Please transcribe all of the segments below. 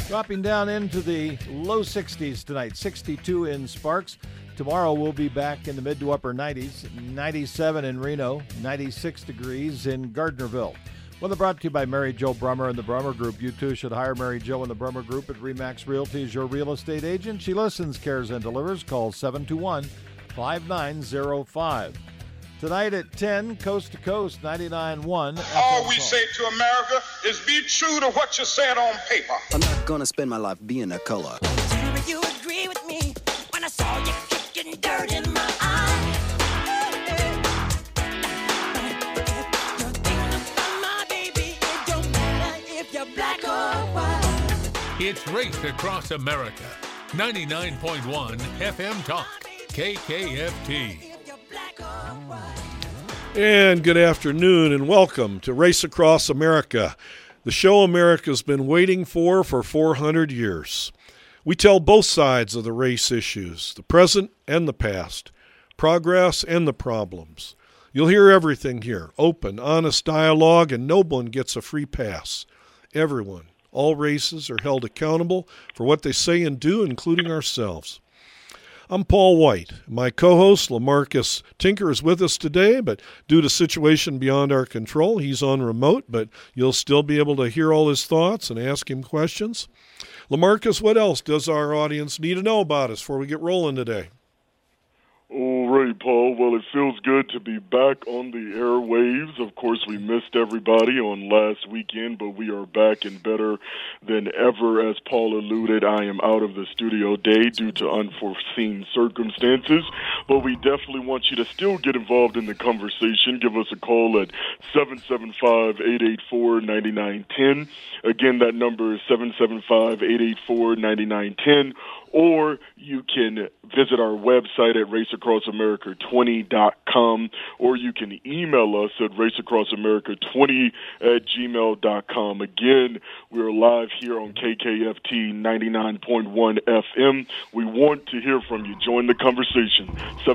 Dropping down into the low 60s tonight, 62 in Sparks. Tomorrow we'll be back in the mid to upper 90s, 97 in Reno, 96 degrees in Gardnerville. Weather brought to you by Mary Jo Brummer and the Brummer Group. You too should hire Mary Jo and the Brummer Group at RE/MAX Realty as your real estate agent. She listens, cares, and delivers. Call 721-5905. Tonight at 10, Coast to Coast, 99.1. All we say to America is be true to what you said on paper. I'm not gonna spend my life being a color. Tell me you agree with me when I saw you kicking dirt in my eye. If you're thinking about my baby, it don't matter if you're black or white. It's Race Across America. 99.1 FM Talk. KKFT. And good afternoon and welcome to Race Across America, the show America's been waiting for 400 years. We tell both sides of the race issues, the present and the past, progress and the problems. You'll hear everything here, open, honest dialogue, and no one gets a free pass. Everyone, all races are held accountable for what they say and do, including ourselves. I'm Paul White. My co-host, Lamarcus Tinker, is with us today, but due to situation beyond our control, he's on remote, but you'll still be able to hear all his thoughts and ask him questions. Lamarcus, what else does our audience need to know about us before we get rolling today? All right, Paul. Well, it feels good to be back on the airwaves. Of course, we missed everybody on last weekend, but we are back and better than ever. As Paul alluded, I am out of the studio day due to unforeseen circumstances, but we definitely want you to still get involved in the conversation. Give us a call at 775-884-9910. Again, that number is 775-884-9910. Or you can visit our website at raceacrossamerica20.com, or you can email us at raceacrossamerica20@gmail.com. Again, we're live here on KKFT 99.1 FM. We want to hear from you. Join the conversation,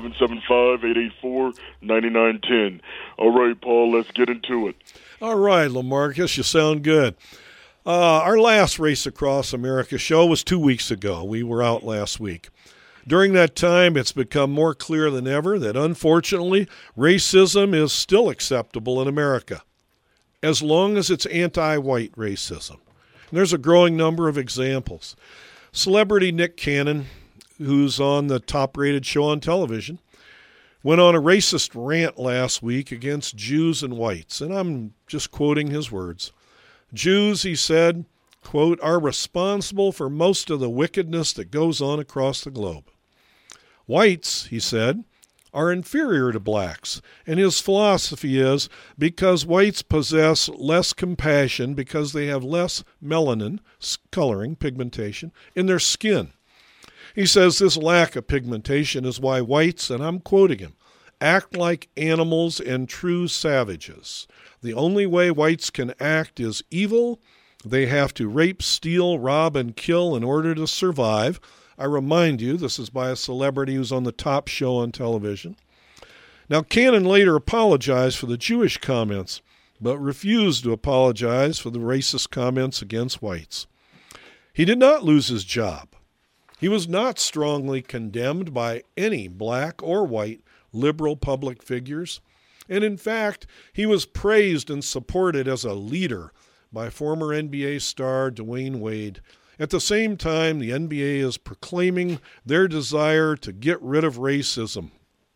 775-884-9910. All right, Paul, let's get into it. All right, Lamarcus, you sound good. Our last Race Across America show was 2 weeks ago. We were out last week. During that time, it's become more clear than ever that, unfortunately, racism is still acceptable in America, as long as it's anti-white racism. And there's a growing number of examples. Celebrity Nick Cannon, who's on the top-rated show on television, went on a racist rant last week against Jews and whites, and I'm just quoting his words. Jews, he said, quote, are responsible for most of the wickedness that goes on across the globe. Whites, he said, are inferior to blacks, and his philosophy is because whites possess less compassion because they have less melanin, coloring, pigmentation, in their skin. He says this lack of pigmentation is why whites, and I'm quoting him, act like animals and true savages. The only way whites can act is evil. They have to rape, steal, rob, and kill in order to survive. I remind you, this is by a celebrity who's on the top show on television. Now, Cannon later apologized for the Jewish comments, but refused to apologize for the racist comments against whites. He did not lose his job. He was not strongly condemned by any black or white liberal public figures. And in fact, he was praised and supported as a leader by former NBA star Dwayne Wade. At the same time, the NBA is proclaiming their desire to get rid of racism.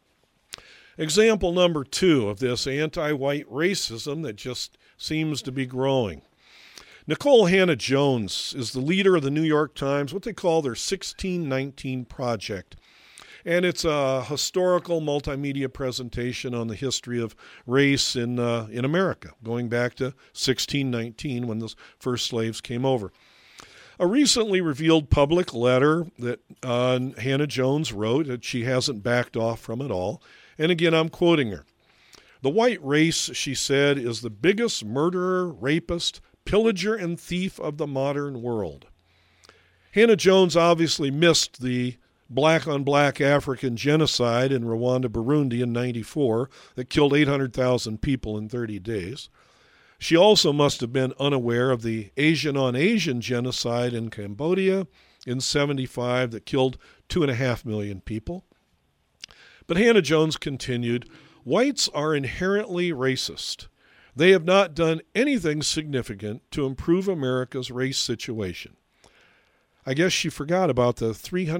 Example number 2 of this anti-white racism that just seems to be growing. Nicole Hannah-Jones is the leader of the New York Times, what they call their 1619 Project. And it's a historical multimedia presentation on the history of race in America, going back to 1619 when the first slaves came over. A recently revealed public letter that Hannah-Jones wrote, that she hasn't backed off from at all. And again, I'm quoting her. The white race, she said, is the biggest murderer, rapist, pillager, and thief of the modern world. Hannah-Jones obviously missed the black-on-black African genocide in Rwanda, Burundi in 1994 that killed 800,000 people in 30 days. She also must have been unaware of the Asian-on-Asian genocide in Cambodia in 1975 that killed 2.5 million people. But Hannah Jones continued, whites are inherently racist. They have not done anything significant to improve America's race situation. I guess she forgot about the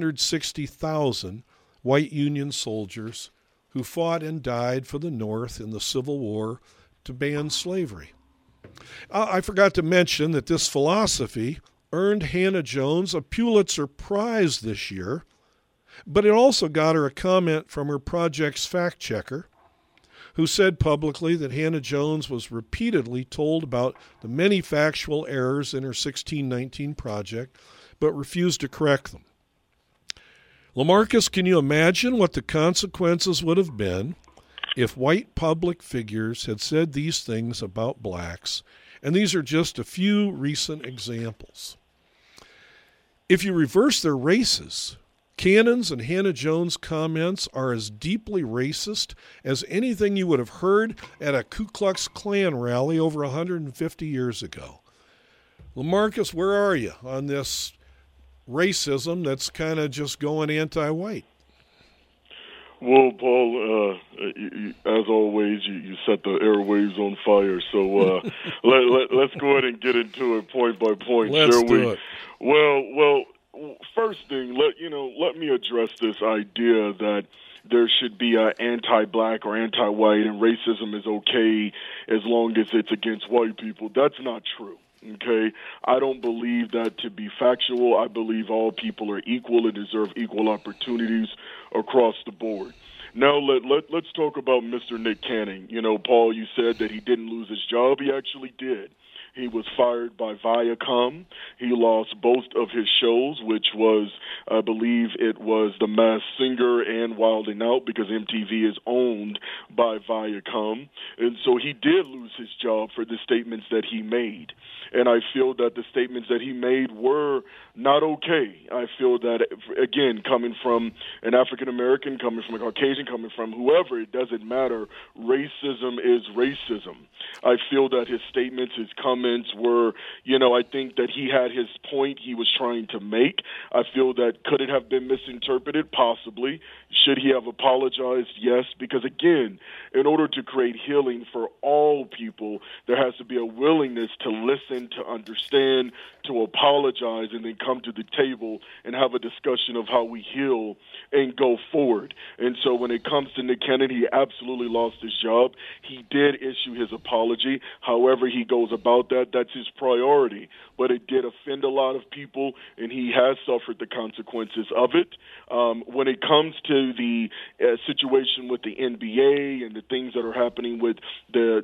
360,000 white Union soldiers who fought and died for the North in the Civil War to ban slavery. I forgot to mention that this philosophy earned Hannah Jones a Pulitzer Prize this year, but it also got her a comment from her project's fact-checker, who said publicly that Hannah Jones was repeatedly told about the many factual errors in her 1619 project, but refused to correct them. LaMarcus, can you imagine what the consequences would have been if white public figures had said these things about blacks? And these are just a few recent examples. If you reverse their races, Cannon's and Hannah Jones' comments are as deeply racist as anything you would have heard at a Ku Klux Klan rally over 150 years ago. LaMarcus, where are you on this racism that's kind of just going anti-white? Well, Paul, as always, you set the airwaves on fire. So let's go ahead and get into it point by point, shall we? Do it. Well, first thing, let me address this idea that there should be an anti-black or anti-white and racism is okay as long as it's against white people. That's not true. Okay, I don't believe that to be factual. I believe all people are equal and deserve equal opportunities across the board. Now let's talk about Mr. Nick Cannon. Paul, you said that he didn't lose his job. He actually did. He was fired by Viacom. He lost both of his shows, which was, I believe it was The Masked Singer and Wild 'N Out, because MTV is owned by Viacom. And so he did lose his job for the statements that he made. And I feel that the statements that he made were not okay. I feel that, again, coming from an African-American, coming from a Caucasian, coming from whoever, it doesn't matter. Racism is racism. I feel that his statements, his comments were, I think that he had his point he was trying to make. I feel that could it have been misinterpreted? Possibly. Should he have apologized? Yes, because, again, in order to create healing for all people, there has to be a willingness to listen, to understand, to apologize, and then come to the table and have a discussion of how we heal and go forward. And so when it comes to Nick Cannon, he absolutely lost his job. He did issue his apology. However he goes about that, that's his priority. But it did offend a lot of people, and he has suffered the consequences of it. When it comes to the situation with the NBA and the things that are happening with the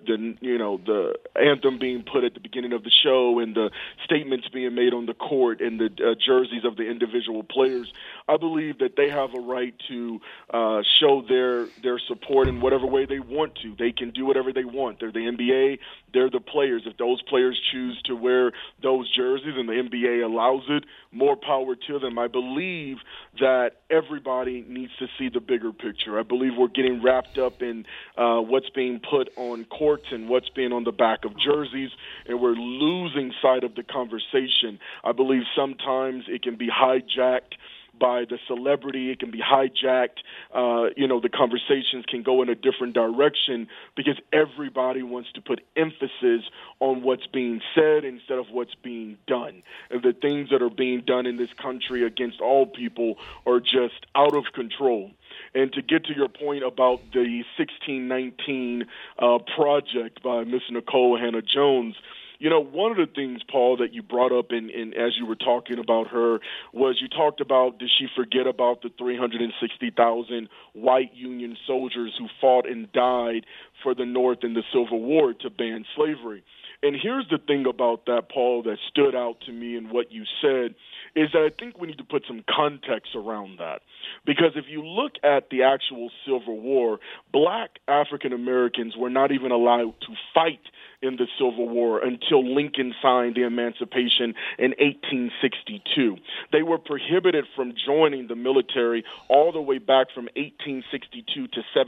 anthem being put at the beginning of the show and the statements being made on the court and the jerseys of the individual players, I believe that they have a right to show their support in whatever way they want to. They can do whatever they want. They're the NBA. They're the players. If those players choose to wear those jerseys and the NBA allows it, more power to them. I believe that everybody needs to see the bigger picture. I believe we're getting wrapped up in what's being put on courts and what's being on the back of jerseys, and we're losing sight of the conversation. I believe sometimes it can be hijacked by the celebrity. It can be hijacked. The conversations can go in a different direction because everybody wants to put emphasis on what's being said instead of what's being done. And the things that are being done in this country against all people are just out of control. And to get to your point about the 1619 project by Miss Nicole Hannah Jones, one of the things, Paul, that you brought up in as you were talking about her was you talked about, did she forget about the 360,000 white Union soldiers who fought and died for the North in the Civil War to ban slavery? And here's the thing about that, Paul, that stood out to me in what you said, is that I think we need to put some context around that. Because if you look at the actual Civil War, black African Americans were not even allowed to fight in the Civil War until Lincoln signed the Emancipation in 1862. They were prohibited from joining the military all the way back from 1862 to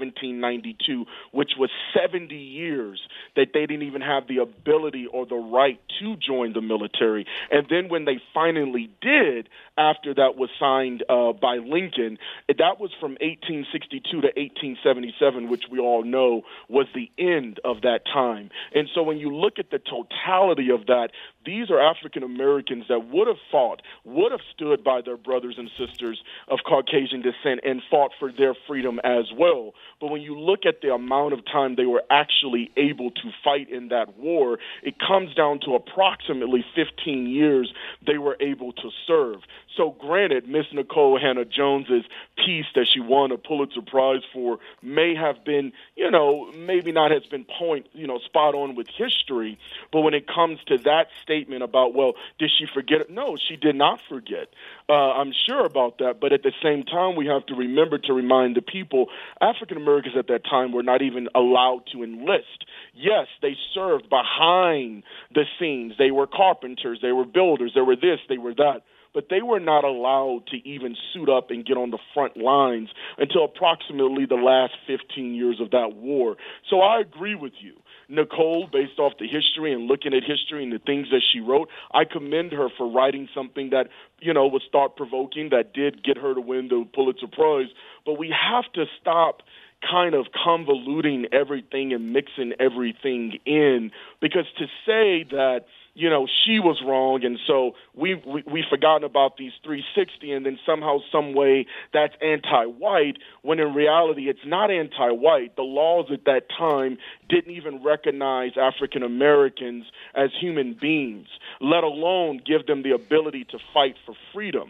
1792, which was 70 years that they didn't even have the ability or the right to join the military. And then when they finally did, after that was signed by Lincoln, that was from 1862 to 1877, which we all know was the end of that time. And so when you look at the totality of that, these are African Americans that would have fought, would have stood by their brothers and sisters of Caucasian descent and fought for their freedom as well. But when you look at the amount of time they were actually able to fight in that war, it comes down to approximately 15 years they were able to serve. So granted, Miss Nicole Hannah-Jones's piece that she won a Pulitzer Prize for may have been, maybe not has been spot on with history, but when it comes to that statement about, well, did she forget it? No, she did not forget. I'm sure about that, but at the same time, we have to remember to remind the people, African Americans at that time were not even allowed to enlist. Yes, they served behind the scenes. They were carpenters, they were builders, they were this, they were that. But they were not allowed to even suit up and get on the front lines until approximately the last 15 years of that war. So I agree with you. Nicole, based off the history and looking at history and the things that she wrote, I commend her for writing something that, was thought-provoking, that did get her to win the Pulitzer Prize. But we have to stop kind of convoluting everything and mixing everything in, because to say that, she was wrong, and so we've forgotten about these 360, and then somehow, some way, that's anti-white, when in reality it's not anti-white. The laws at that time didn't even recognize African Americans as human beings, let alone give them the ability to fight for freedom.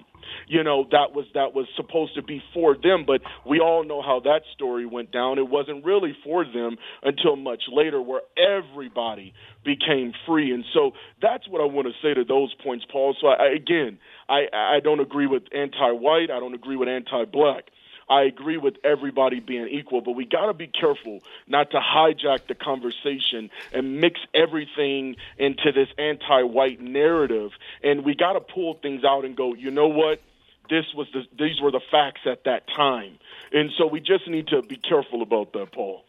That was supposed to be for them, but we all know how that story went down. It wasn't really for them until much later, where everybody became free. And so that's what I want to say to those points, Paul. So I don't agree with anti-white. I don't agree with anti-black. I agree with everybody being equal, but we got to be careful not to hijack the conversation and mix everything into this anti-white narrative. And we got to pull things out and go, you know what? These were the facts at that time. And so we just need to be careful about that, Paul.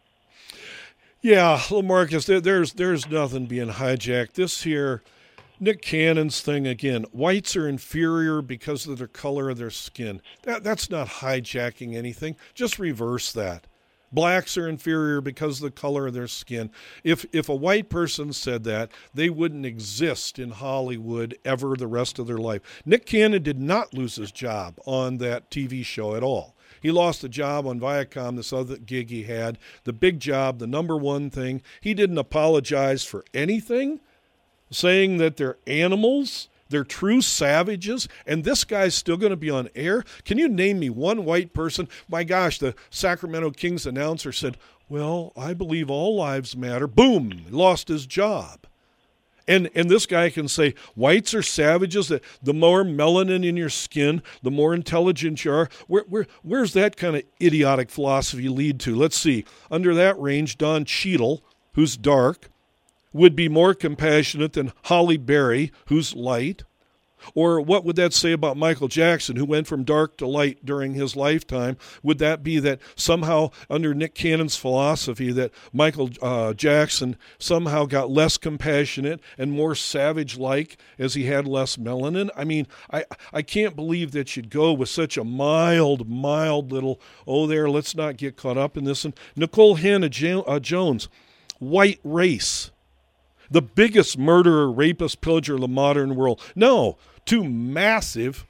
Yeah, LaMarcus, there's nothing being hijacked. This here, Nick Cannon's thing again, whites are inferior because of their color of their skin. That's not hijacking anything. Just reverse that. Blacks are inferior because of the color of their skin. If a white person said that, they wouldn't exist in Hollywood ever the rest of their life. Nick Cannon did not lose his job on that TV show at all. He lost a job on Viacom, this other gig he had, the big job, the number one thing. He didn't apologize for anything, saying that they're animals, they're true savages, and this guy's still going to be on air? Can you name me one white person? My gosh, the Sacramento Kings announcer said, well, I believe all lives matter. Boom, lost his job. And this guy can say whites are savages, that the more melanin in your skin, the more intelligent you are. Where's that kind of idiotic philosophy lead to? Let's see. Under that range, Don Cheadle, who's dark, would be more compassionate than Holly Berry, who's light. Or what would that say about Michael Jackson, who went from dark to light during his lifetime? Would that be that somehow, under Nick Cannon's philosophy, that Michael Jackson somehow got less compassionate and more savage-like as he had less melanin? I mean, I can't believe that you'd go with such a mild little, let's not get caught up in this. And Nicole Hannah-Jones, white race. The biggest murderer, rapist, pillager of the modern world. No, two massive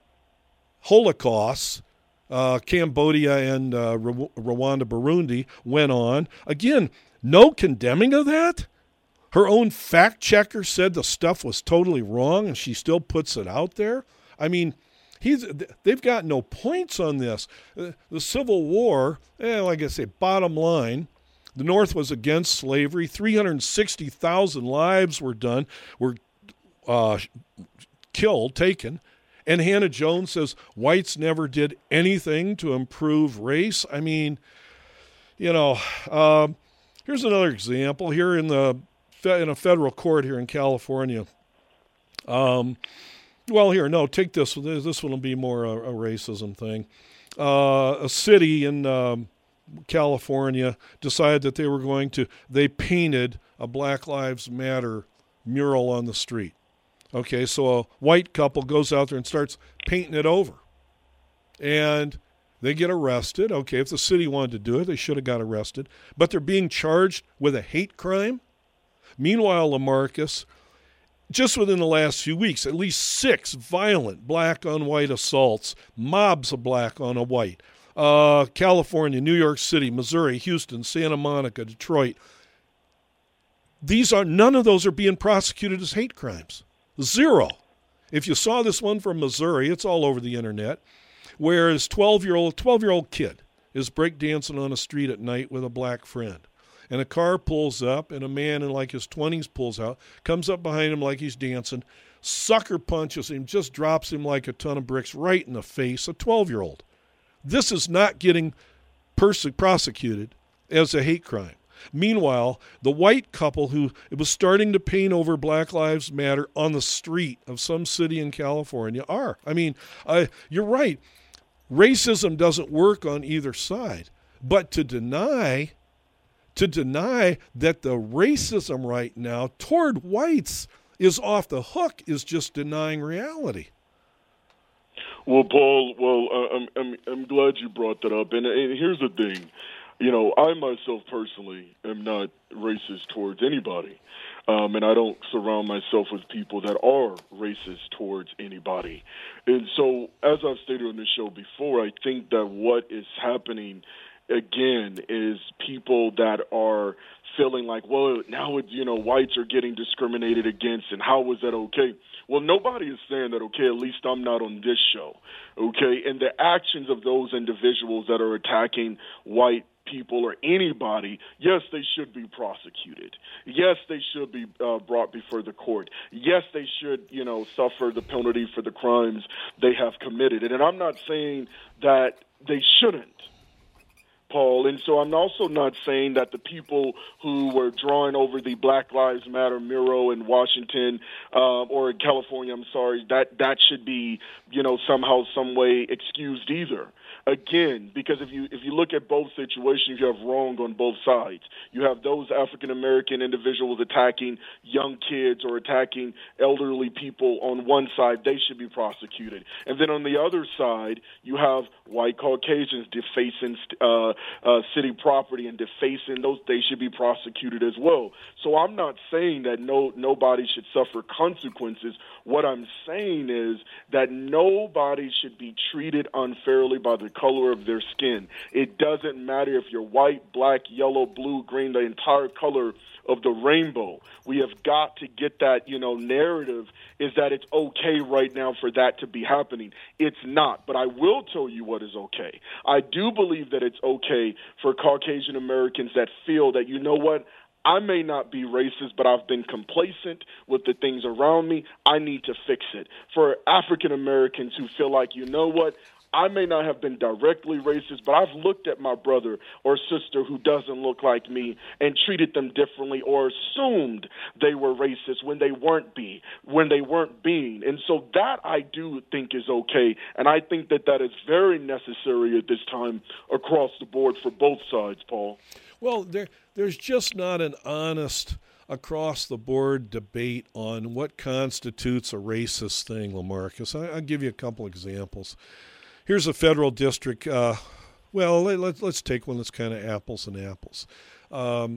holocausts, Cambodia and Rwanda, Burundi, went on. Again, no condemning of that. Her own fact checker said the stuff was totally wrong, and she still puts it out there. I mean, they've got no points on this. The Civil War, like I say, bottom line, The North was against slavery. 360,000 lives were killed, taken. And Hannah Jones says whites never did anything to improve race. I mean, here's another example here in a federal court here in California. Take this one. This one will be more a racism thing. A city in California decided that they painted a Black Lives Matter mural on the street. Okay, so a white couple goes out there and starts painting it over. And they get arrested. Okay, if the city wanted to do it, they should have got arrested. But they're being charged with a hate crime. Meanwhile, LaMarcus, just within the last few weeks, at least 6 violent black-on-white assaults, mobs of black on a white. California, New York City, Missouri, Houston, Santa Monica, Detroit. None of those are being prosecuted as hate crimes. 0. If you saw this one from Missouri, it's all over the internet, where his 12-year-old kid is breakdancing on a street at night with a black friend. And a car pulls up, and a man in like his 20s pulls out, comes up behind him like he's dancing, sucker punches him, just drops him like a ton of bricks right in the face, a 12-year-old. This is not getting prosecuted as a hate crime. Meanwhile, the white couple who was starting to paint over Black Lives Matter on the street of some city in California are. I mean, you're right. Racism doesn't work on either side. But to deny that the racism right now toward whites is off the hook is just denying reality. Well, Paul, I'm glad you brought that up. And here's the thing. I myself personally am not racist towards anybody. And I don't surround myself with people that are racist towards anybody. And so, as I've stated on this show before, I think that what is happening, again, is people that are feeling like, well, now it's, whites are getting discriminated against, and how is that okay? Well, nobody is saying that, okay, at least I'm not on this show, okay? And the actions of those individuals that are attacking white people or anybody, yes, they should be prosecuted. Yes, they should be brought before the court. Yes, they should, suffer the penalty for the crimes they have committed. And I'm not saying that they shouldn't, Paul. And so I'm also not saying that the people who were drawing over the Black Lives Matter mural in Washington or in California, that should be, somehow, some way excused either. Again, because if you look at both situations, you have wrong on both sides. You have those African-American individuals attacking young kids or attacking elderly people on one side. They should be prosecuted. And then on the other side, you have white Caucasians defacing city property and defacing those. They should be prosecuted as well. So I'm not saying that nobody should suffer consequences. What I'm saying is that nobody should be treated unfairly by the color of their skin. It doesn't matter if you're white, black, yellow, blue, green, the entire color of the rainbow. We have got to get that, narrative is that it's okay right now for that to be happening. It's not, but I will tell you what is okay. I do believe that it's okay for Caucasian Americans that feel that, I may not be racist, but I've been complacent with the things around me. I need to fix it. For African Americans who feel like, I may not have been directly racist, but I've looked at my brother or sister who doesn't look like me and treated them differently or assumed they were racist when they weren't being. And so that I do think is okay, and I think that is very necessary at this time across the board for both sides, Paul. Well, there's just not an honest across-the-board debate on what constitutes a racist thing, LaMarcus. I'll give you a couple examples. Here's a federal district. Let's take one that's kind of apples and apples. An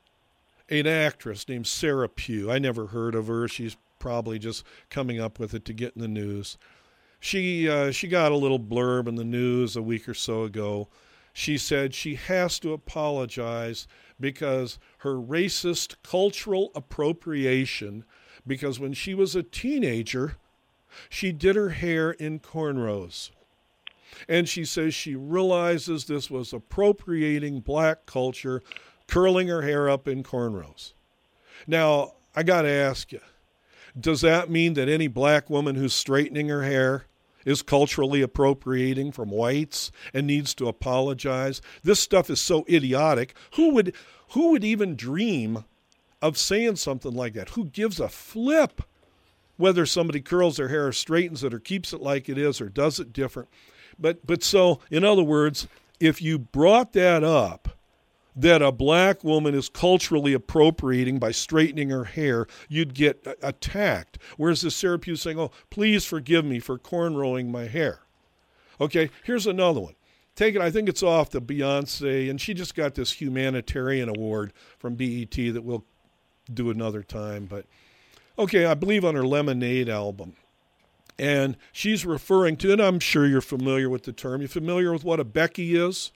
actress named Sarah Pugh. I never heard of her. She's probably just coming up with it to get in the news. She got a little blurb in the news a week or so ago. She said she has to apologize because her racist cultural appropriation, because when she was a teenager, she did her hair in cornrows. And she says she realizes this was appropriating black culture curling her hair up in cornrows. Now, I got to ask you, does that mean that any black woman who's straightening her hair is culturally appropriating from whites and needs to apologize? This stuff is so idiotic. Who would even dream of saying something like that? Who gives a flip whether somebody curls their hair or straightens it or keeps it like it is or does it different? But so, in other words, if you brought that up, that a black woman is culturally appropriating by straightening her hair, you'd get attacked. Whereas the Sarah Pugh saying, oh, please forgive me for cornrowing my hair. Okay, here's another one. Take it, I think it's off the Beyonce, and she just got this humanitarian award from BET that we'll do another time. But, okay, I believe on her Lemonade album. And she's referring to, and I'm sure you're familiar with the term. You familiar with what a Becky is?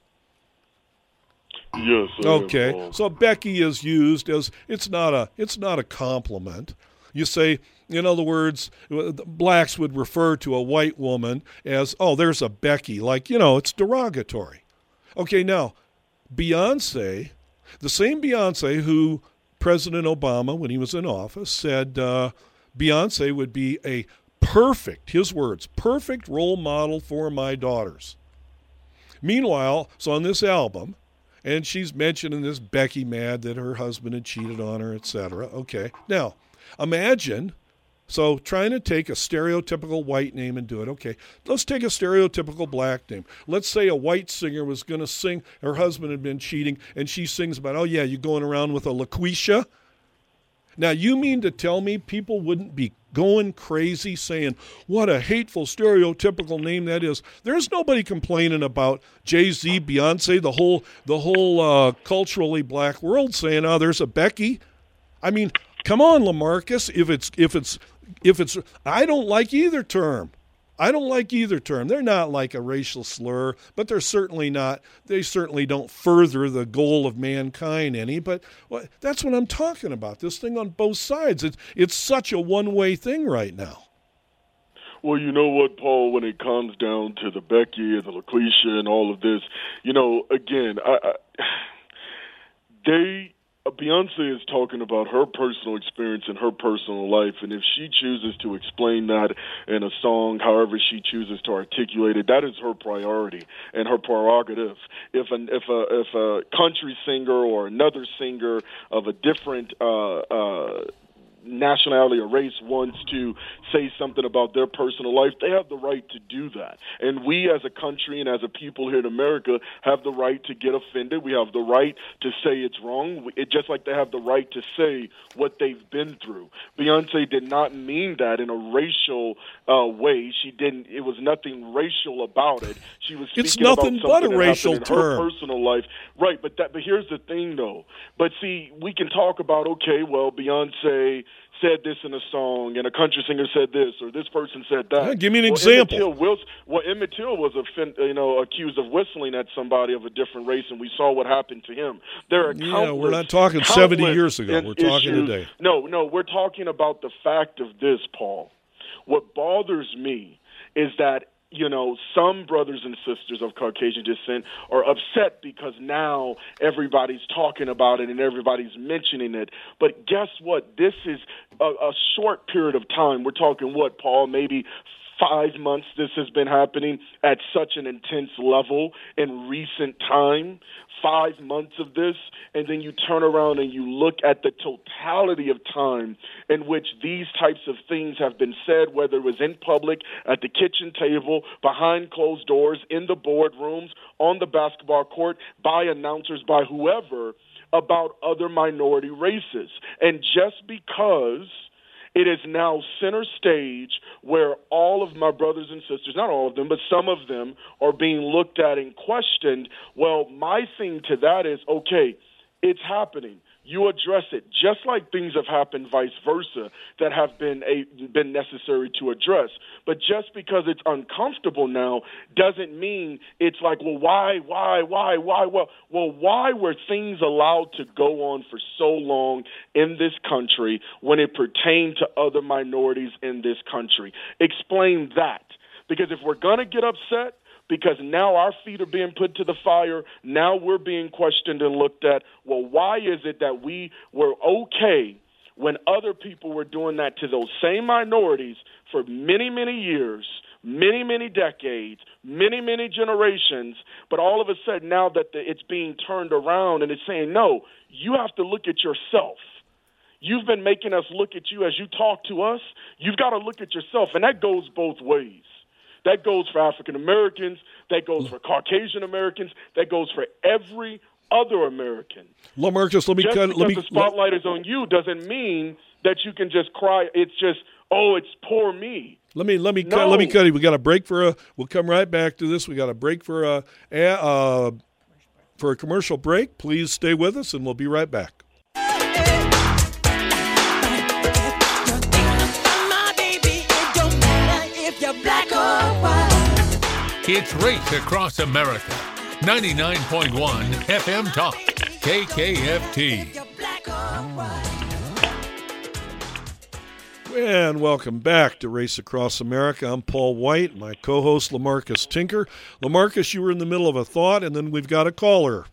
Yes. Okay. So Becky is used as it's not a compliment. You say, in other words, blacks would refer to a white woman as, oh, there's a Becky, like, it's derogatory. Okay, now, Beyonce, the same Beyonce who President Obama, when he was in office, said Beyonce would be a perfect, his words, perfect role model for my daughters. Meanwhile, so on this album, and she's mentioning this Becky mad that her husband had cheated on her, etc. Okay. Now, imagine, so trying to take a stereotypical white name and do it. Okay, let's take a stereotypical black name. Let's say a white singer was going to sing, her husband had been cheating, and she sings about, oh, yeah, you going around with a LaQuisha? Now, you mean to tell me people wouldn't be going crazy saying, what a hateful, stereotypical name that is? There's nobody complaining about Jay-Z, Beyonce, the whole culturally black world saying, oh, there's a Becky. I mean, come on, LaMarcus. If it's, I don't like either term. They're not like a racial slur, but they certainly don't further the goal of mankind any. But that's what I'm talking about, this thing on both sides. It's such a one-way thing right now. Well, you know what, Paul, when it comes down to the Becky and the LaQuisha and all of this, again, Beyonce is talking about her personal experience and her personal life, and if she chooses to explain that in a song, however she chooses to articulate it, that is her priority and her prerogative. If a country singer or another singer of a different nationality or race wants to say something about their personal life, they have the right to do that. And we as a country and as a people here in America have the right to get offended. We have the right to say it's wrong, just like they have the right to say what they've been through. Beyonce did not mean that in a racial way. She didn't. It was nothing racial about it. She was speaking it's nothing about but something a that racial happened in her term. personal life. Right, but here's the thing, though. But see, we can talk about, okay, well, Beyonce said this in a song, and a country singer said this, or this person said that. Yeah, give me an example. Emmett Till was accused of whistling at somebody of a different race, and we saw what happened to him. There are we're not talking 70 years ago. We're talking today. No, we're talking about the fact of this, Paul. What bothers me is that some brothers and sisters of Caucasian descent are upset because now everybody's talking about it and everybody's mentioning it. But guess what? This is a short period of time. We're talking what, Paul? Maybe 5 months this has been happening at such an intense level in recent time. 5 months of this, and then you turn around and you look at the totality of time in which these types of things have been said, whether it was in public, at the kitchen table, behind closed doors, in the boardrooms, on the basketball court, by announcers, by whoever, about other minority races. And just because it is now center stage where all of my brothers and sisters, not all of them, but some of them are being looked at and questioned. Well, my thing to that is, okay, it's happening. You address it, just like things have happened vice versa that have been necessary to address. But just because it's uncomfortable now doesn't mean it's like, well, why? Well, why were things allowed to go on for so long in this country when it pertained to other minorities in this country? Explain that. Because if we're going to get upset, because now our feet are being put to the fire. Now we're being questioned and looked at. Well, why is it that we were okay when other people were doing that to those same minorities for many, many years, many, many decades, many, many generations, but all of a sudden now that it's being turned around and it's saying, no, you have to look at yourself. You've been making us look at you as you talk to us. You've got to look at yourself, and that goes both ways. That goes for African Americans. That goes for Caucasian Americans. That goes for every other American. LaMarcus, let me just cut. Because Let me. the spotlight is on you doesn't mean that you can just cry. It's just, oh, it's poor me. Let me cut you. We got a break we'll come right back to this. We got a break for a commercial break. Please stay with us, and we'll be right back. It's Race Across America. 99.1 FM Talk. KKFT. And welcome back to Race Across America. I'm Paul White, my co-host LaMarcus Tinker. LaMarcus, you were in the middle of a thought, and then we've got a caller.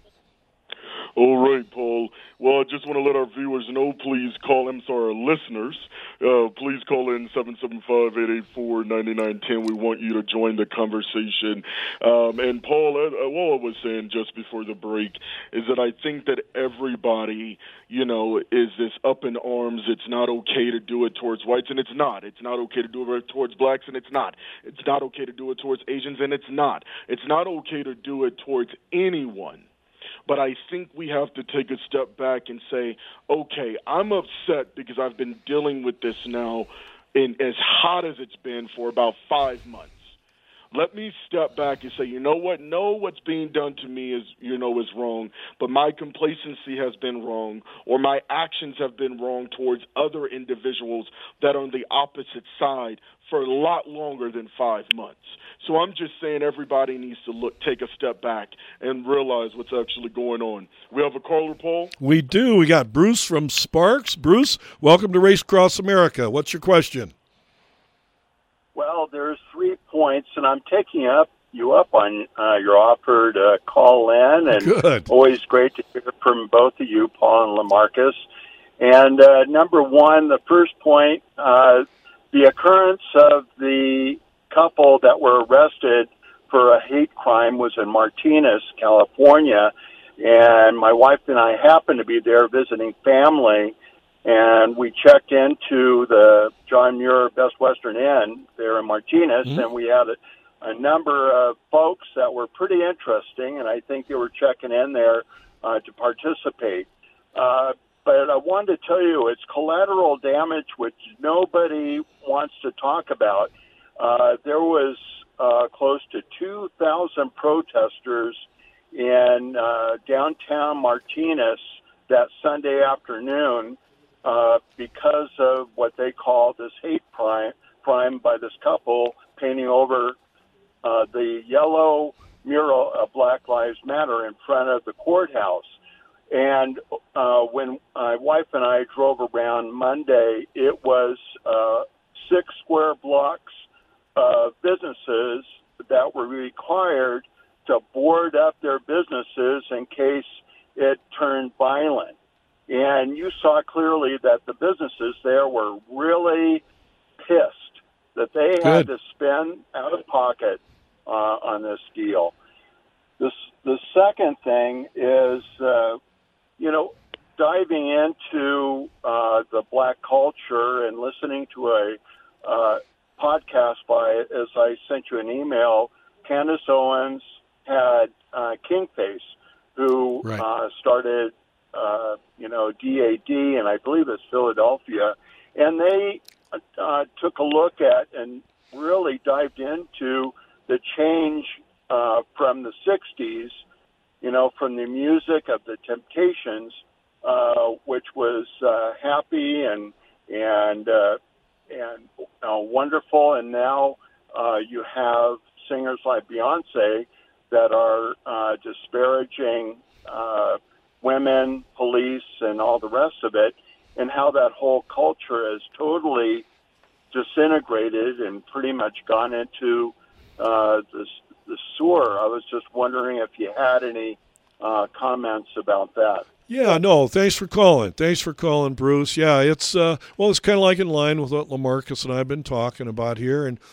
All right, Paul. Well, I just want to let our viewers know, our listeners, please call in 775-884-9910. We want you to join the conversation. And Paul, what I was saying just before the break is that I think that everybody, is this up in arms. It's not okay to do it towards whites, and it's not. It's not okay to do it towards blacks, and it's not. It's not okay to do it towards Asians, and it's not. It's not okay to do it towards anyone. But I think we have to take a step back and say, okay, I'm upset because I've been dealing with this now in as hot as it's been for about 5 months. Let me step back and say, you know what? No, what's being done to me is wrong, but my complacency has been wrong, or my actions have been wrong towards other individuals that are on the opposite side for a lot longer than 5 months. So I'm just saying everybody needs to take a step back and realize what's actually going on. We have a caller, Paul? We do. We got Bruce from Sparks. Bruce, welcome to Race Across America. What's your question? Well, there's 3 points, and I'm taking you up on your offer to call in. And Good. Always great to hear from both of you, Paul and LaMarcus. And number one, the first point, the occurrence of the couple that were arrested for a hate crime was in Martinez, California, and my wife and I happened to be there visiting family, and we checked into the John Muir Best Western Inn there in Martinez, and we had a number of folks that were pretty interesting, and I think they were checking in there to participate. But I wanted to tell you, it's collateral damage, which nobody wants to talk about. There was close to 2,000 protesters in downtown Martinez that Sunday afternoon because of what they call this hate crime by this couple painting over the yellow mural of Black Lives Matter in front of the courthouse. And when my wife and I drove around Monday, it was 6 square blocks of businesses that were required to board up their businesses in case it turned violent. And you saw clearly that the businesses there were really pissed that they had to spend out of pocket on this deal. The second thing is, diving into the black culture and listening to a podcast by, as I sent you an email, Candace Owens had Kingface, who started, DAD, and I believe it's Philadelphia, and they took a look at and really dived into the change from the 60s, from the music of the Temptations, which was happy and wonderful, and now you have singers like Beyonce that are disparaging women, police, and all the rest of it, and how that whole culture has totally disintegrated and pretty much gone into the tour. I was just wondering if you had any comments about that. Yeah, no, thanks for calling. Thanks for calling, Bruce. Yeah, it's it's kind of like in line with what LaMarcus and I have been talking about here. And,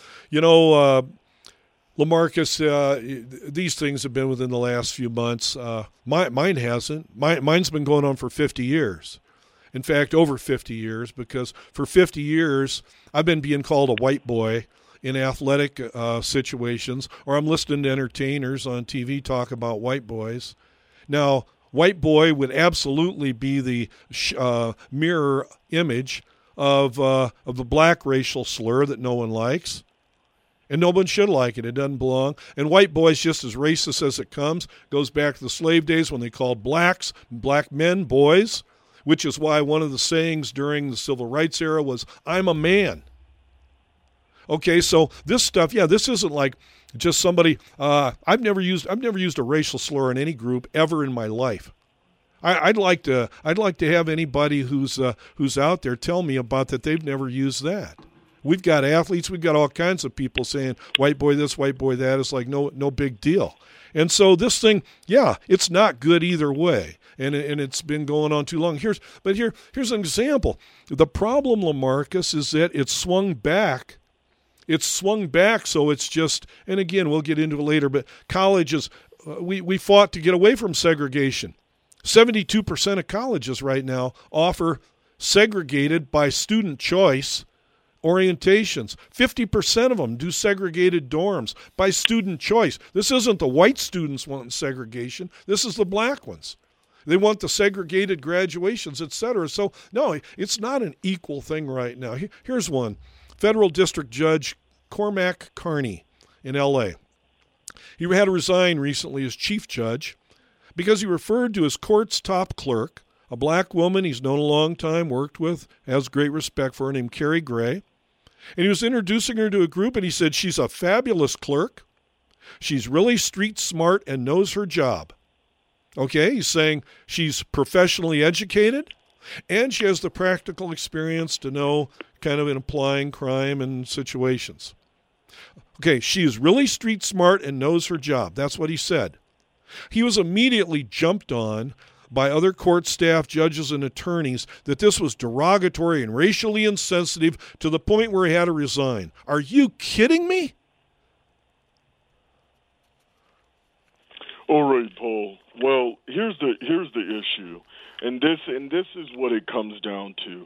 LaMarcus, these things have been within the last few months. Mine hasn't. Mine's been going on for 50 years. In fact, over 50 years, because for 50 years I've been being called a white boy in athletic situations, or I'm listening to entertainers on TV talk about white boys. Now, white boy would absolutely be the mirror image of the black racial slur that no one likes. And no one should like it. It doesn't belong. And white boy's just as racist as it comes. Goes back to the slave days when they called black men boys, which is why one of the sayings during the civil rights era was, "I'm a man." Okay, so this stuff, this isn't like just somebody. I've never used a racial slur in any group ever in my life. I'd like to have anybody who's out there tell me about that they've never used that. We've got athletes, we've got all kinds of people saying white boy this, white boy that. It's like no big deal. And so this thing, it's not good either way. And it's been going on too long. Here's an example. The problem, LaMarcus, is that it's swung back. It's swung back, so it's just, and again, we'll get into it later, but colleges, we fought to get away from segregation. 72% of colleges right now offer segregated by student choice orientations. 50% of them do segregated dorms by student choice. This isn't the white students wanting segregation. This is the black ones. They want the segregated graduations, etc. So, no, it's not an equal thing right now. Here's one. Federal District Judge Cormac Carney in L.A. He had to resign recently as chief judge because he referred to his court's top clerk, a black woman he's known a long time, worked with, has great respect for her, named Carrie Gray. And he was introducing her to a group, and he said, she's a fabulous clerk. She's really street smart and knows her job. Okay, he's saying she's professionally educated, and she has the practical experience to know kind of in applying crime and situations. Okay, she is really street smart and knows her job. That's what he said. He was immediately jumped on by other court staff, judges, and attorneys that this was derogatory and racially insensitive to the point where he had to resign. Are you kidding me? All right, Paul. Well, here's the issue, and this is what it comes down to.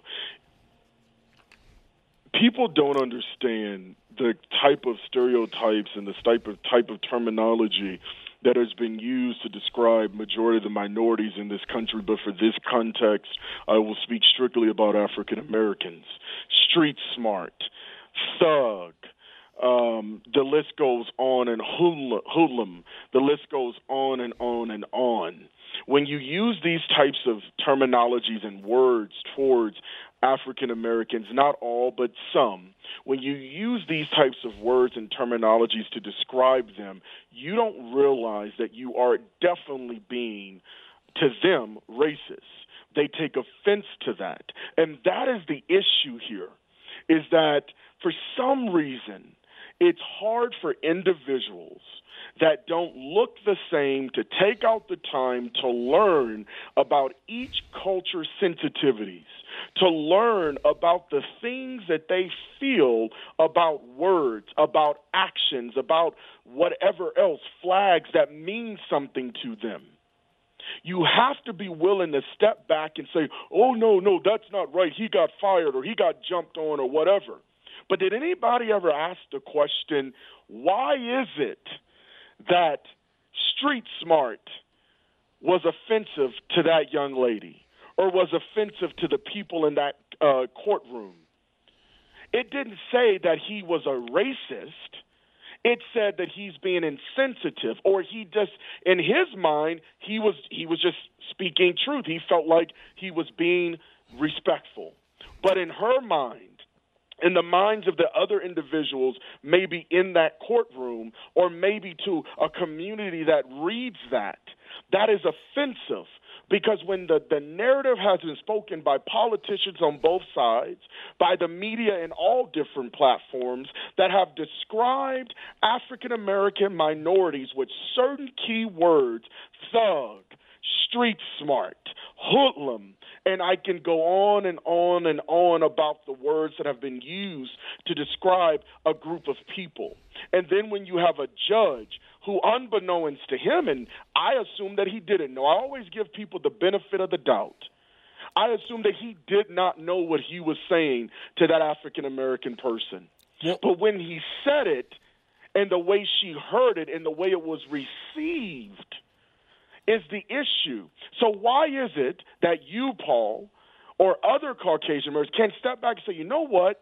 People don't understand the type of stereotypes and the type of terminology that has been used to describe majority of the minorities in this country, but for this context, I will speak strictly about African Americans. Street smart, thug, the list goes on, and hoodlum, the list goes on and on and on. When you use these types of terminologies and words towards African Americans, not all, but some, when you use these types of words and terminologies to describe them, you don't realize that you are definitely being, to them, racist. They take offense to that. And that is the issue here, is that for some reason, it's hard for individuals that don't look the same to take out the time to learn about each culture's sensitivities, to learn about the things that they feel about words, about actions, about whatever else, flags that mean something to them. You have to be willing to step back and say, oh, no, that's not right. He got fired or he got jumped on or whatever. But did anybody ever ask the question, why is it that street smart was offensive to that young lady or was offensive to the people in that courtroom? It didn't say that he was a racist. It said that he's being insensitive, or he just, in his mind, he was just speaking truth. He felt like he was being respectful. But in her mind, in the minds of the other individuals, maybe in that courtroom, or maybe to a community that reads that, that is offensive Because when the narrative has been spoken by politicians on both sides, by the media in all different platforms that have described African American minorities with certain key words, thug, street smart, hoodlum, and I can go on and on and on about the words that have been used to describe a group of people. And then when you have a judge who, unbeknownst to him, and I assume that he didn't know, I always give people the benefit of the doubt. I assume that he did not know what he was saying to that African-American person. Yep. But when he said it, and the way she heard it, and the way it was received, is the issue. So why is it that you, Paul, or other Caucasian Americans can step back and say, you know what?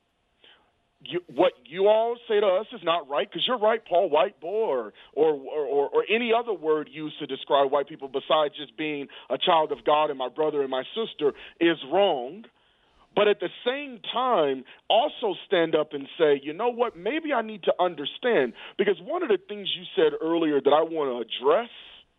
What you all say to us is not right, because you're right, Paul, white boy, or any other word used to describe white people besides just being a child of God and my brother and my sister is wrong. But at the same time, also stand up and say, you know what, maybe I need to understand, because one of the things you said earlier that I want to address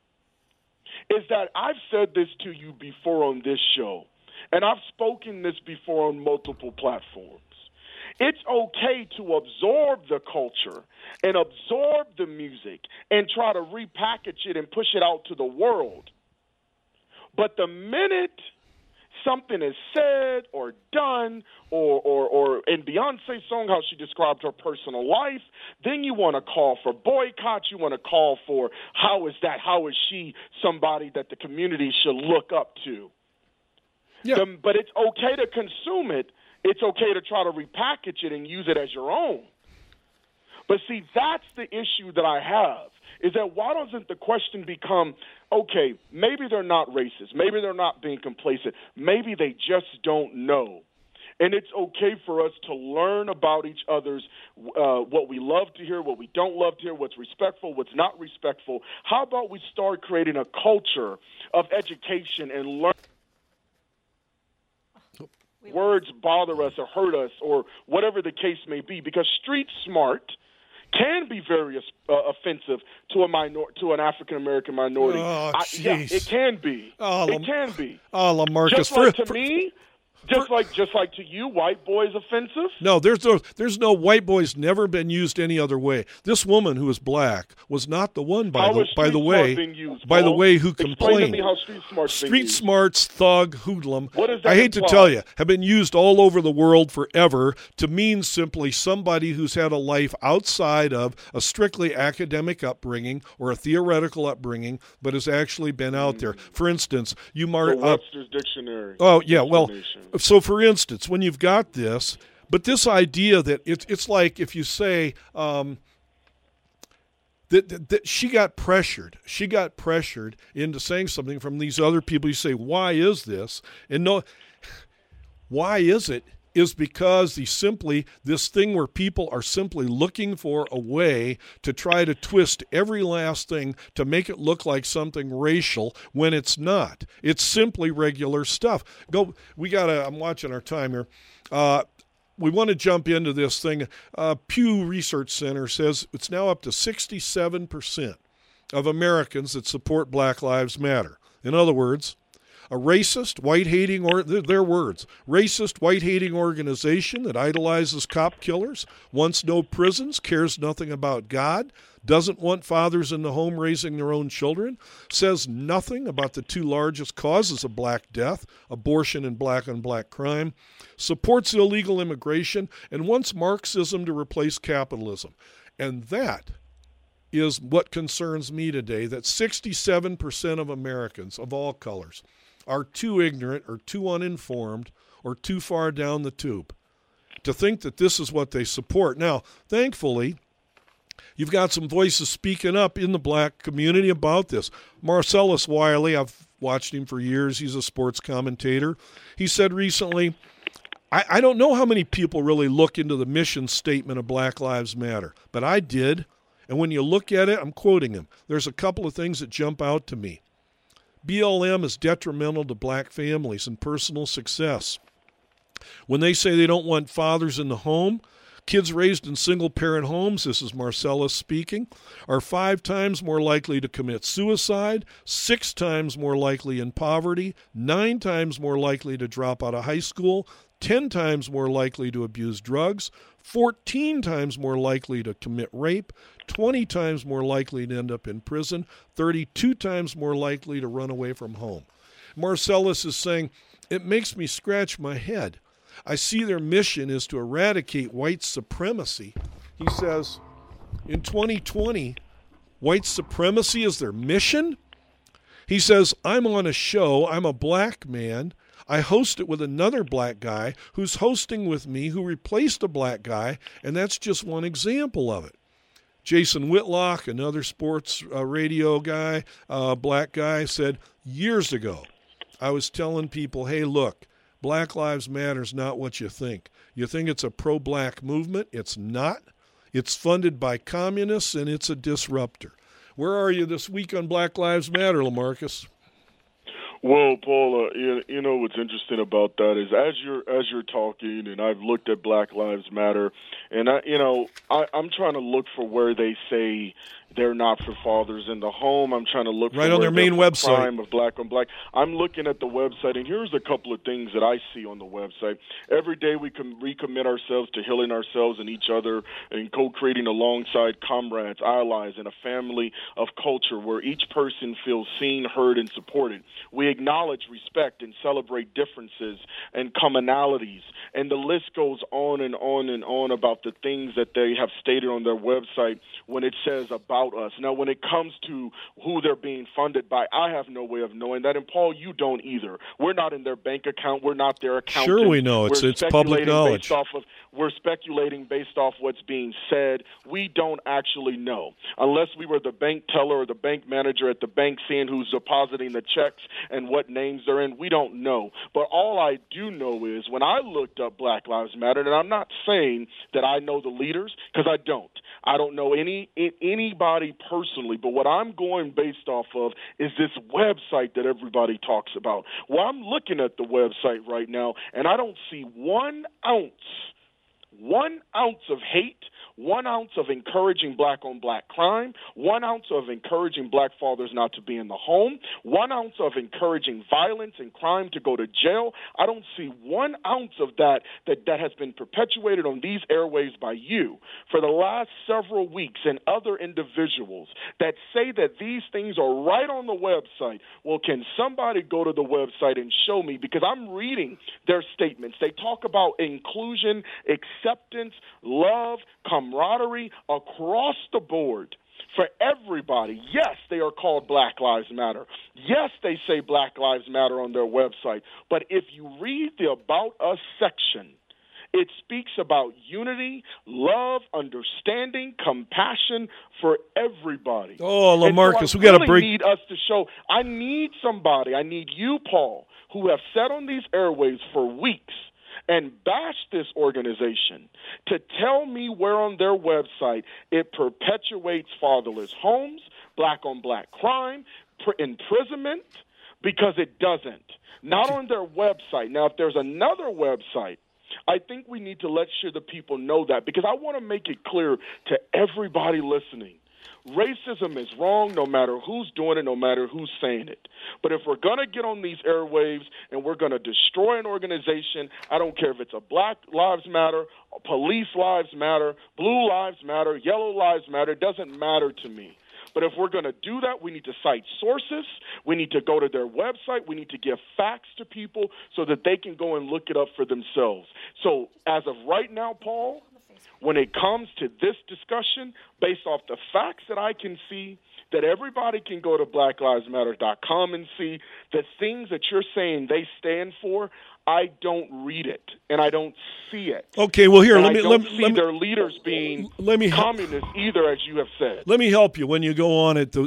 is that I've said this to you before on this show, and I've spoken this before on multiple platforms. It's okay to absorb the culture and absorb the music and try to repackage it and push it out to the world. But the minute something is said or done, or in Beyonce's song, how she described her personal life, then you want to call for boycotts. You want to call for how is she somebody that the community should look up to? Yeah. But it's okay to consume it. It's okay to try to repackage it and use it as your own. But see, that's the issue that I have, is that why doesn't the question become, okay, maybe they're not racist, maybe they're not being complacent, maybe they just don't know. And it's okay for us to learn about each other's, what we love to hear, what we don't love to hear, what's respectful, what's not respectful. How about we start creating a culture of education and learning? Words bother us or hurt us or whatever the case may be, because street smart can be very offensive to an African American minority. Oh, yeah, it can be. It can be. Oh, LaMarcus, just like to me. Just like to you, white boy is offensive? No, there's no white boy's never been used any other way. This woman who is black was not the one, by the way, who complained. Explain to me how street smarts Street smarts, thug, hoodlum. What does that I hate imply? to tell you, have been used all over the world forever to mean simply somebody who's had a life outside of a strictly academic upbringing or a theoretical upbringing, but has actually been out there. For instance, Webster's Dictionary. Oh yeah, well. So, for instance, when you've got this, but this idea that it's like if you say that she got pressured into saying something from these other people. You say, why is this? And no, why is it? Is because this thing where people are simply looking for a way to try to twist every last thing to make it look like something racial when it's not. It's simply regular stuff. I'm watching our time here. We want to jump into this thing. Pew Research Center says it's now up to 67% of Americans that support Black Lives Matter. In other words, a racist, white-hating, racist, white-hating organization that idolizes cop killers, wants no prisons, cares nothing about God, doesn't want fathers in the home raising their own children, says nothing about the two largest causes of black death, abortion and black-on-black crime, supports illegal immigration, and wants Marxism to replace capitalism. And that is what concerns me today, that 67% of Americans of all colors are too ignorant or too uninformed or too far down the tube to think that this is what they support. Now, thankfully, you've got some voices speaking up in the black community about this. Marcellus Wiley, I've watched him for years. He's a sports commentator. He said recently, I don't know how many people really look into the mission statement of Black Lives Matter, but I did. And when you look at it, I'm quoting him, there's a couple of things that jump out to me. BLM is detrimental to black families and personal success. When they say they don't want fathers in the home, Kids raised in single-parent homes, this is Marcellus speaking, are 5 times more likely to commit suicide, 6 times more likely in poverty, 9 times more likely to drop out of high school, 10 times more likely to abuse drugs, 14 times more likely to commit rape, 20 times more likely to end up in prison, 32 times more likely to run away from home. Marcellus is saying, it makes me scratch my head. I see their mission is to eradicate white supremacy. He says, in 2020, white supremacy is their mission? He says, I'm on a show, I'm a black man, I host it with another black guy who's hosting with me who replaced a black guy, and that's just one example of it. Jason Whitlock, another sports radio guy, black guy, said, years ago, I was telling people, hey, look, Black Lives Matter is not what you think. You think it's a pro-black movement. It's not. It's funded by communists, and it's a disruptor. Where are you this week on Black Lives Matter, LaMarcus? Well, Paul, you know what's interesting about that is as you're talking, and I've looked at Black Lives Matter, and I'm trying to look for where they say they're not for fathers in the home. I'm trying to look right for on their main website. Crime of black on black. I'm looking at the website, and here's a couple of things that I see on the website. Every day we can recommit ourselves to healing ourselves and each other and co-creating alongside comrades, allies, and a family of culture where each person feels seen, heard, and supported. We acknowledge, respect, and celebrate differences and commonalities. And the list goes on and on and on about the things that they have stated on their website when it says about us. Now, when it comes to who they're being funded by, I have no way of knowing that. And, Paul, you don't either. We're not in their bank account. We're not their accountant. Sure we know. It's public knowledge. We're speculating based off what's being said. We don't actually know. Unless we were the bank teller or the bank manager at the bank seeing who's depositing the checks and what names they're in, we don't know. But all I do know is when I looked up Black Lives Matter, and I'm not saying that I know the leaders because I don't. I don't know anybody personally, but what I'm going based off of is this website that everybody talks about. Well, I'm looking at the website right now, and I don't see 1 ounce of hate, 1 ounce of encouraging black-on-black crime, 1 ounce of encouraging black fathers not to be in the home, 1 ounce of encouraging violence and crime to go to jail. I don't see 1 ounce of that has been perpetuated on these airwaves by you for the last several weeks and other individuals that say that these things are right on the website. Well, can somebody go to the website and show me? Because I'm reading their statements. They talk about inclusion, acceptance, love, camaraderie across the board for everybody. Yes, they are called Black Lives Matter. Yes, they say Black Lives Matter on their website. But if you read the About Us section, it speaks about unity, love, understanding, compassion for everybody. Oh, LaMarcus, so we got to break. Need us to show. I need somebody. I need you, Paul, who have sat on these airwaves for weeks and bash this organization to tell me where on their website it perpetuates fatherless homes, black-on-black crime, imprisonment, because it doesn't. Not on their website. Now, if there's another website, I think we need to let sure the people know that, because I want to make it clear to everybody listening. Racism is wrong no matter who's doing it, no matter who's saying it. But if we're going to get on these airwaves and we're going to destroy an organization, I don't care if it's a Black Lives Matter, Police Lives Matter, Blue Lives Matter, Yellow Lives Matter, it doesn't matter to me. But if we're going to do that, we need to cite sources. We need to go to their website. We need to give facts to people so that they can go and look it up for themselves. So as of right now, Paul, when it comes to this discussion, based off the facts that I can see, that everybody can go to blacklivesmatter.com and see the things that you're saying they stand for, I don't read it, and I don't see it. Okay, well, here, and let me see their leaders being communists either, as you have said. Let me help you. When you go on it,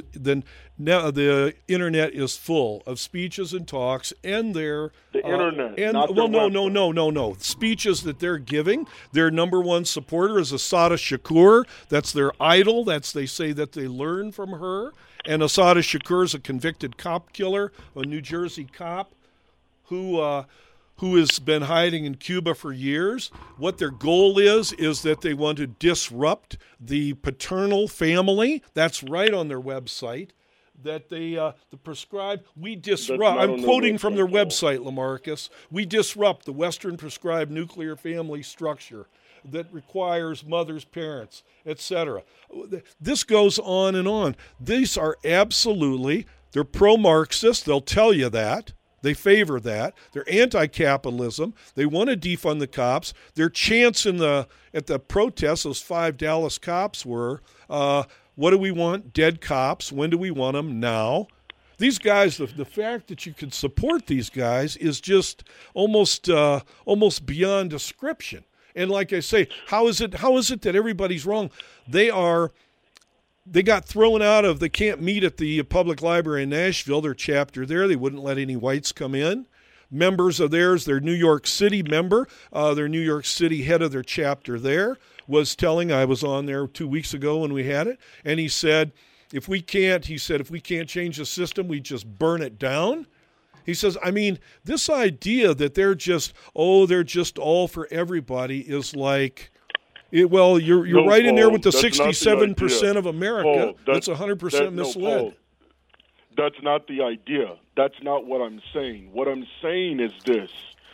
now the internet is full of speeches and talks, and the internet. And not well, their no, speeches that they're giving. Their number one supporter is Assata Shakur. That's their idol. They say that they learn from her. And Assata Shakur is a convicted cop killer, a New Jersey cop who who has been hiding in Cuba for years. What their goal is that they want to disrupt the paternal family. That's right on their website. That they the prescribed, we disrupt. I'm quoting from their website, Lamarcus. We disrupt the Western prescribed nuclear family structure that requires mothers, parents, etc. This goes on and on. These are absolutely, they're pro-Marxist. They'll tell you that. They favor that. They're anti-capitalism. They want to defund the cops. Their chants at the protests, those 5 Dallas cops were, what do we want? Dead cops. When do we want them? Now. These guys, the fact that you can support these guys is just almost beyond description. And like I say, how is it that everybody's wrong? They got thrown out of, they can't meet at the public library in Nashville, their chapter there. They wouldn't let any whites come in. Members of theirs, their New York City member, their New York City head of their chapter there was telling, I was on there 2 weeks ago when we had it, and he said, if we can't change the system, we just burn it down. He says, I mean, this idea that they're just all for everybody is like, you're right in there with the 67% of America. Paul, that's 100% misled. Paul, that's not the idea. That's not what I'm saying. What I'm saying is this.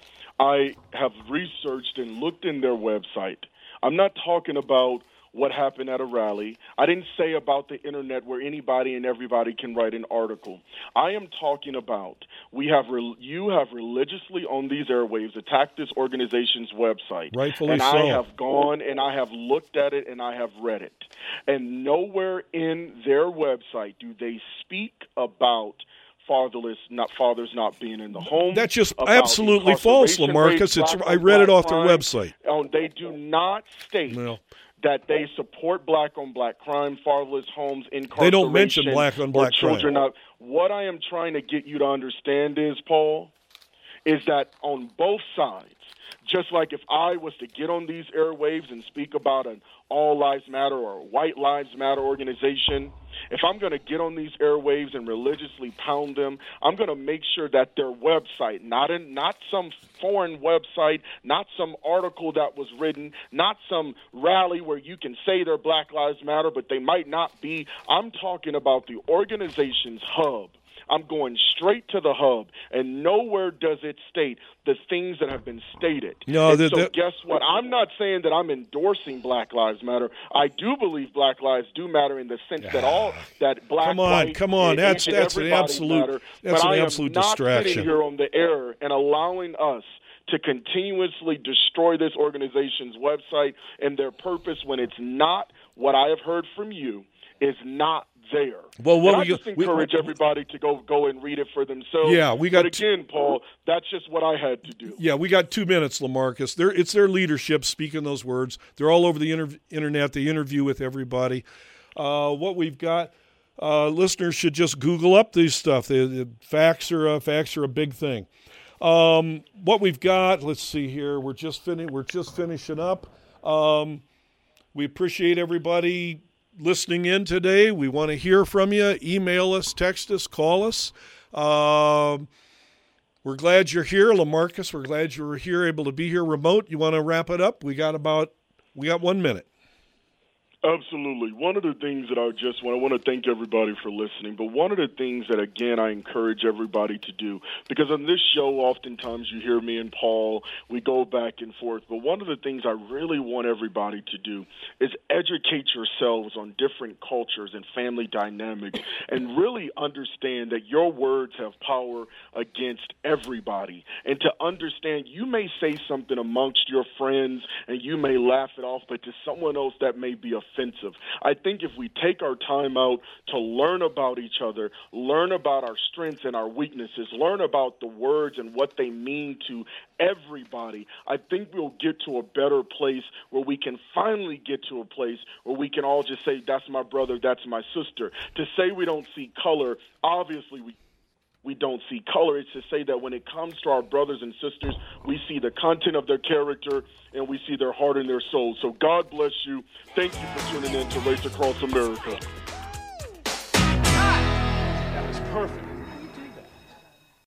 I have researched and looked in their website. I'm not talking about what happened at a rally. I didn't say about the internet where anybody and everybody can write an article. I am talking about you have religiously on these airwaves attacked this organization's website. Rightfully and so. I have gone and I have looked at it and I have read it. And nowhere in their website do they speak about fathers not being in the home. That's just absolutely false, Lamarcus. I read it off their website. They do not state that they support black-on-black crime, fatherless homes, incarceration. They don't mention black-on-black crime. What I am trying to get you to understand is, Paul, is that on both sides, just like if I was to get on these airwaves and speak about an All Lives Matter or a White Lives Matter organization, if I'm going to get on these airwaves and religiously pound them, I'm going to make sure that their website, not some foreign website, not some article that was written, not some rally where you can say they're Black Lives Matter, but they might not be. I'm talking about the organization's hub. I'm going straight to the hub, and nowhere does it state the things that have been stated. So guess what? I'm not saying that I'm endorsing Black Lives Matter. I do believe Black lives do matter in the sense that black, come on, that's an absolute matter. That's but an absolute I am distraction. not sitting here on the air and allowing us to continuously destroy this organization's website and their purpose when it's not what I have heard from you is not there. Well, I just encourage everybody to go and read it for themselves. Yeah, but again, Paul, that's just what I had to do. Yeah, we got 2 minutes, Lamarcus. It's their leadership speaking those words. They're all over the internet. They interview with everybody. What we've got, listeners should just Google up these stuff. The facts are a big thing. What we've got, let's see here. We're just finishing up. We appreciate everybody listening in today. We want to hear from you. Email us, text us, call us. We're glad you're here, Lamarcus. We're glad you were here, able to be here remote. You want to wrap it up? We got 1 minute. Absolutely. One of the things that I want to thank everybody for listening, but one of the things that, again, I encourage everybody to do, because on this show, oftentimes you hear me and Paul, we go back and forth, but one of the things I really want everybody to do is educate yourselves on different cultures and family dynamics and really understand that your words have power against everybody. And to understand, you may say something amongst your friends and you may laugh it off, but to someone else that may be offensive. I think if we take our time out to learn about each other, learn about our strengths and our weaknesses, learn about the words and what they mean to everybody, I think we'll get to a better place where we can finally get to a place where we can all just say, that's my brother, that's my sister. To say we don't see color, obviously we don't see color. It's to say that when it comes to our brothers and sisters, we see the content of their character and we see their heart and their soul. So God bless you. Thank you for tuning in to Race Across America. That was perfect.